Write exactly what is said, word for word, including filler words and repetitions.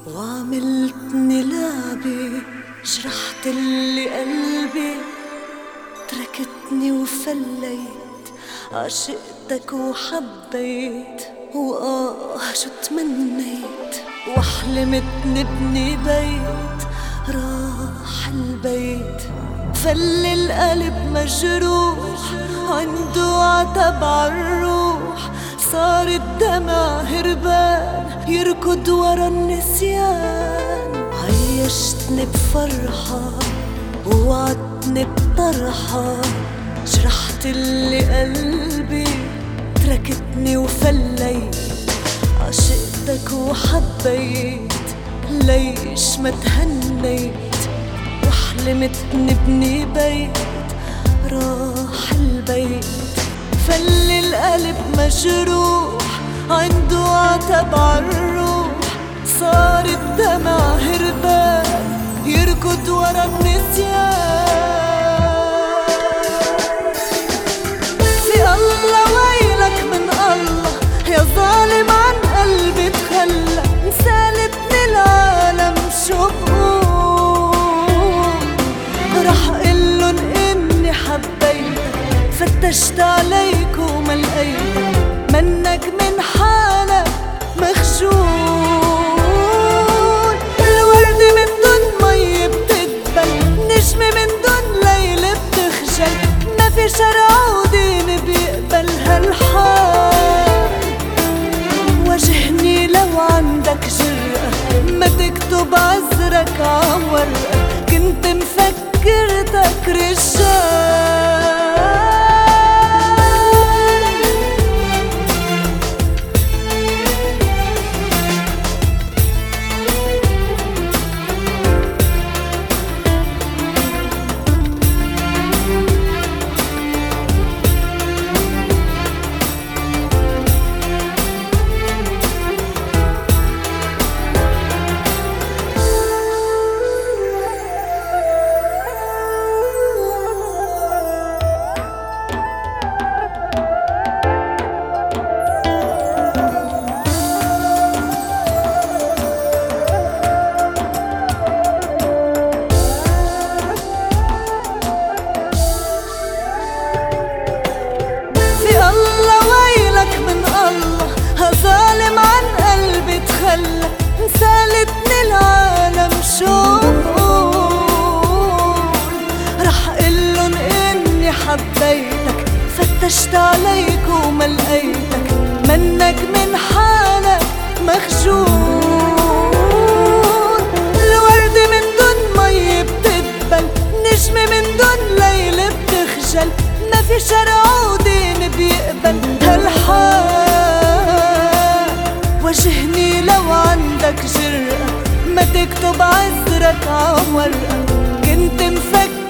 وعملتني لعبة، جرحت اللي قلبي، تركتني وفليت، عشقتك وحبيت، وآه شو تمنيت، وحلمت نبني بيت، راح البيت، فل القلب مجروح، عنده عتب عالروح، صار الدمع هربان يركض ورا النسيان. عيشتني بفرحة ووعدتني بطرحة، جرحت اللي قلبي، تركتني وفليت، عشقتك وحبيت، ليش ما تهنيت، وحلمت نبني بيت، راح البيت، فل القلب مجروح، عنده عتب عالروح، صار الدمع هربان يركض ورا النسيان. في الله ويلك من الله يا ظالم، عن قلبي تخلى، انسالتني العالم شو بقول، رح قلن اني حبيتك، فتشت عليك وما لقيتك، منك من حالك مخجول. الورد من دون مي بتدبل، نجمة من دون ليل بتخجل، ما في شرع ودين بيقبل هالحال. واجهني لو عندك جرأة، ما تكتب عذرك عورقة، كنت مفكرتك رجال. ظالم عن قلبي تخلى، انسالتني العالم شو بقول، رح قلن اني حبيتك، فتشت عليك وما لقيتك، منك من حالك مخجول. الورد من دون مي بتدبل، نجمة من دون ليل بتخجل، ما في شرع ودين بيقبل هالحال. واجهني لو عندك جرأة، ما تكتب عذرك عورقة، كنت مفكر